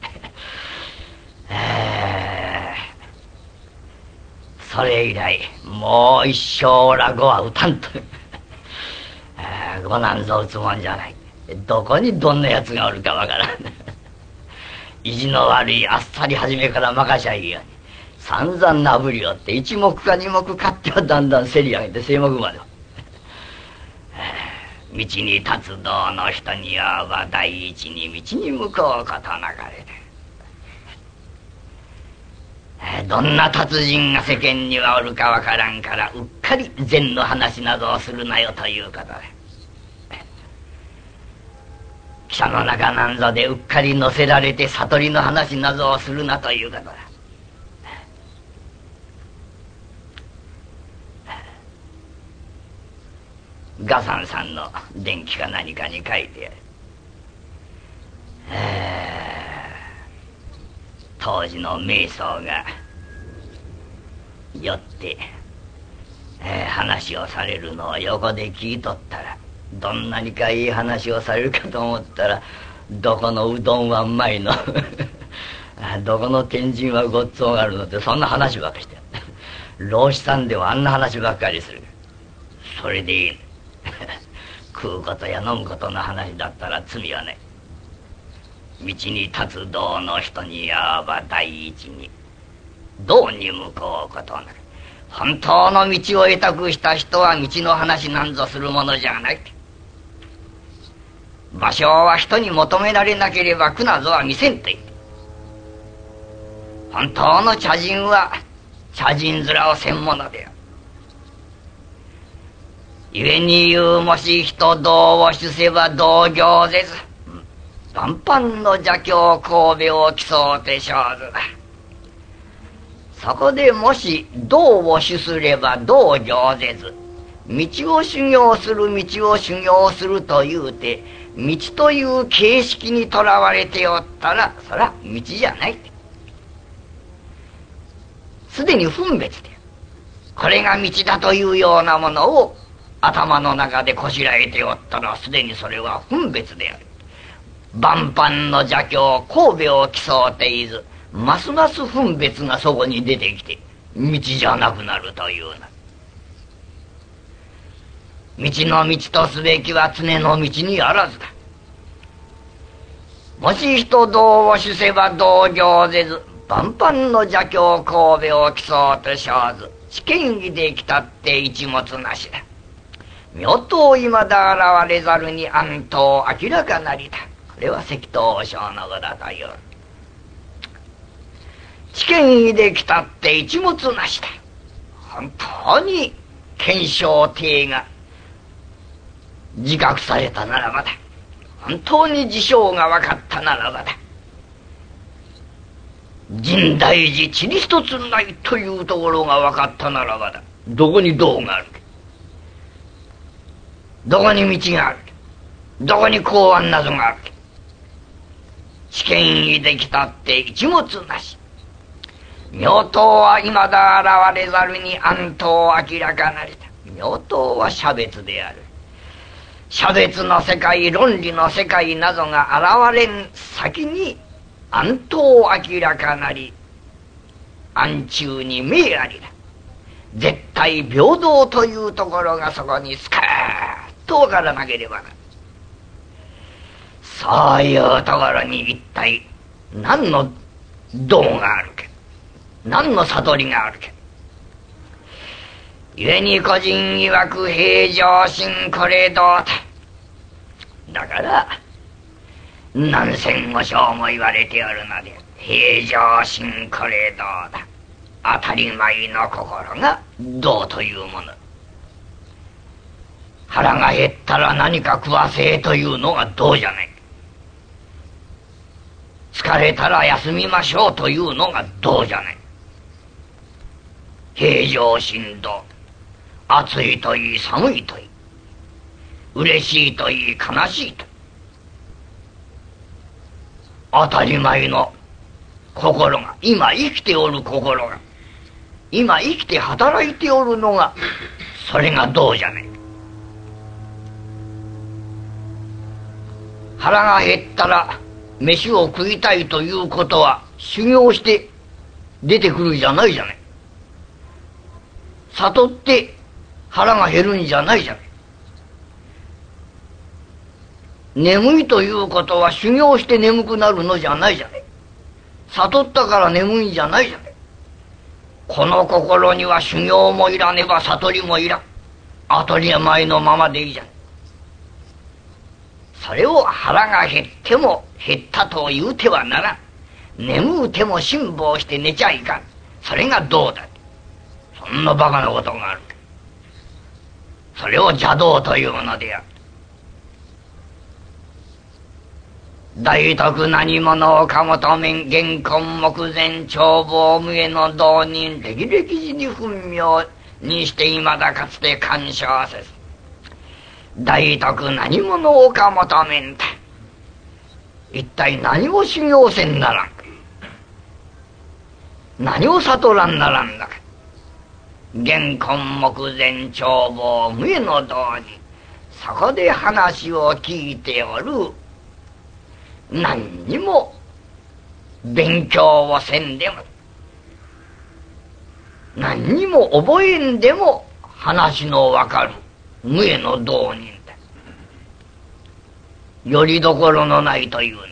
それ以来もう一生おら語は打たんと語なんぞ打つもんじゃない。どこにどんなやつがおるかわからん意地の悪いあっさり初めから任しゃいいように散々なぶりよって、一目か二目勝ってはだんだん競り上げて正目まで道に立つ道の人に会わば第一に道に向こうことなかれで、どんな達人が世間にはおるかわからんから、うっかり禅の話などをするなよということで、汽車の中なんぞでうっかり乗せられて悟りの話などをするなということだ。ガサンさんの伝記か何かに書いてある。当時の瞑想が寄って、えー、話をされるのを横で聞いとったら、どんなにかいい話をされるかと思ったら、どこのうどんはうまいのどこの天神はごっつおがるのって、そんな話ばっかりして老子さんではあんな話ばっかりする。それでいい食うことや飲むことの話だったら罪はない。道に立つ道の人に会わば第一に道に向こうことなる。本当の道を得たくした人は道の話なんぞするものじゃない。場所は人に求められなければ苦なぞは見せんと言って、本当の茶人は茶人面をせんものである。故に言う、もし人道を主せば道行ぜず、万般の邪教神戸を競うて生ずだ。そこでもし道を主すれば道行ぜず、道を修行する道を修行するというて、道という形式にとらわれておったら、そりゃ道じゃない。すでに分別で、これが道だというようなものを頭の中でこしらえておったら、すでにそれは分別である。万般の邪教神戸を競うていず、ますます分別がそこに出てきて道じゃなくなるというな。道の道とすべきは常の道にあらずだ。もし人道を主せば道行ぜず、万般の邪教神戸を競うて生ず、試験儀で来たって一物なしだ。妙刀いまだ現れざるに暗刀明らかなりだ。これは石頭和尚の語だという。試験儀で来たって一物なしだ。本当に検証体が自覚されたならばだ。本当に事象が分かったならばだ。 深大寺地に一つないというところが分かったならばだ。どこに道があるか、どこに道があるか、どこに公安などがあるか、試験医できたって一物なし。妙刀は未だ現れざるに暗刀明らかなりだ。妙刀は差別である。差別の世界、論理の世界などが現れん先に暗刀明らかなり、暗中に明ありだ。絶対平等というところがそこにスカーッと分からなければな。そういうところに一体何の道があるか、何の悟りがあるか。故に個人曰く平常心これどうだ。だから何千五章も言われておるので、平常心これどうだ。当たり前の心が道というもの。腹が減ったら何か食わせというのが道じゃない。疲れたら休みましょうというのが道じゃない。平常心道。暑いといい寒いといい、嬉しいといい悲しいといい、当たり前の心が、今生きておる心が、今生きて働いておるのが、それが道じゃない。腹が減ったら飯を食いたいということは修行して出てくるじゃないじゃない。悟って腹が減るんじゃないじゃない。眠いということは修行して眠くなるのじゃないじゃない。悟ったから眠いんじゃないじゃない。この心には修行もいらねば悟りもいらん。当たり前のままでいいじゃない。それを腹が減っても減ったと言うてはならん。眠うても辛抱して寝ちゃいかん。それが道だ。そんなバカなことがある。それを邪道というものである。大徳何者をかもとめん、現根目前長房無への道人、歴々時に分明にしていまだかつて干渉せず。大徳何者をか求めんだ。一体何を修行せんならんか。何を悟らんならんだか。現根目前長房無への道に、そこで話を聞いておる。何にも勉強をせんでも、何にも覚えんでも話のわかる無への道人だ。よりどころのないというのだ。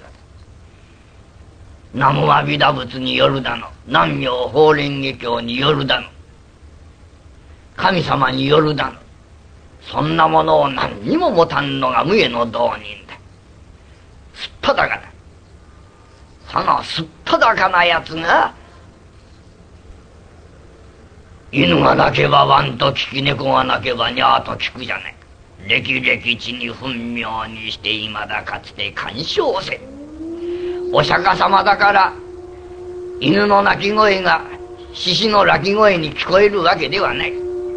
南無阿弥陀仏によるだの、南無妙法蓮華経によるだの、神様によるだの、そんなものを何にも持たんのが無への道人だ。すっぱだかな、そのすっぱだかなやつが、犬が鳴けばワンと聞き、猫が鳴けばニャーと聞くじゃない。歴々地に分明にしていまだかつて干渉せ。お釈迦様だから犬の鳴き声が獅子の鳴き声に聞こえるわけではない。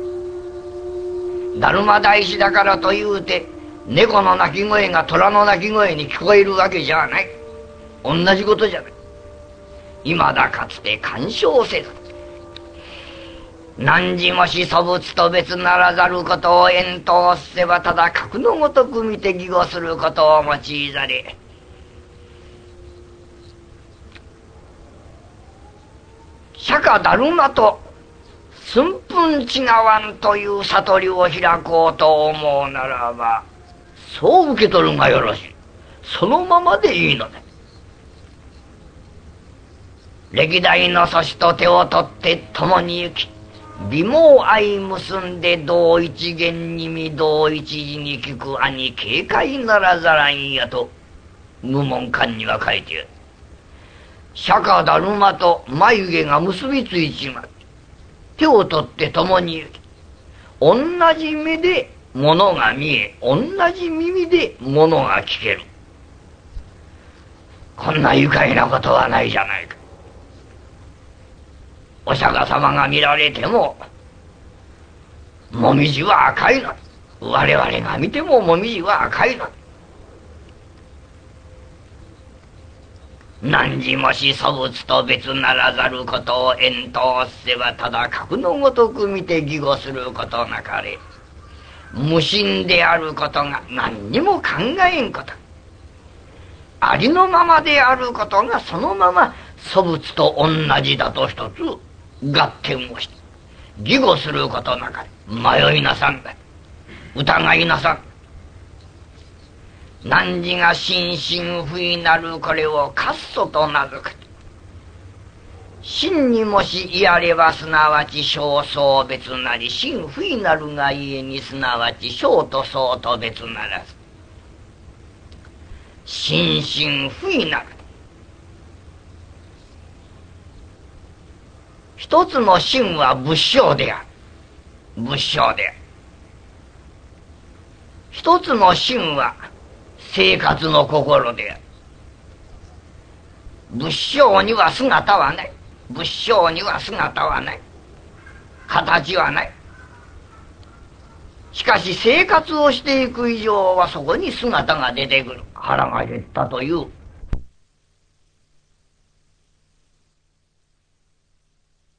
達磨大師だからというて猫の鳴き声が虎の鳴き声に聞こえるわけじゃない。同じことじゃない。未だかつて干渉せず、汝もし粗物と別ならざることを遠投せば、ただ格のごとく見て義語することを用いざれ。釈迦達磨と寸分違わんという悟りを開こうと思うならば、そう受け取るがよろしい。そのままでいいのだ。歴代の祖師と手を取って共に行き、美毛愛結んで同一元に見同一時に聞く兄警戒ならざらんやと無門観には書いてある。釈迦達磨と眉毛が結びついちまって、手を取って共に行き、同じ目で物が見え、同じ耳で物が聞ける。こんな愉快なことはないじゃないか。 お釈迦様が見られてももみじは赤いのに、我々が見てももみじは赤いのに、汝もし粗物と別ならざることを縁とせば、ただ格のごとく見て義語することなかれ。無心であることが何にも考えんこと、ありのままであることがそのまま粗物と同じだと一つ合点をして義語することなかれ。迷いなさんだ、疑いなさん。汝が心身不意なるこれをカッソと名付く。心にもしいやればすなわち小相別なり、心不意なるがゆえにすなわち小と相と別ならず。心身不意なる。一つの心は仏性である。仏性である。一つの心は生活の心である。仏性には姿はない。仏性には姿はない。形はない。しかし生活をしていく以上はそこに姿が出てくる。腹が減ったという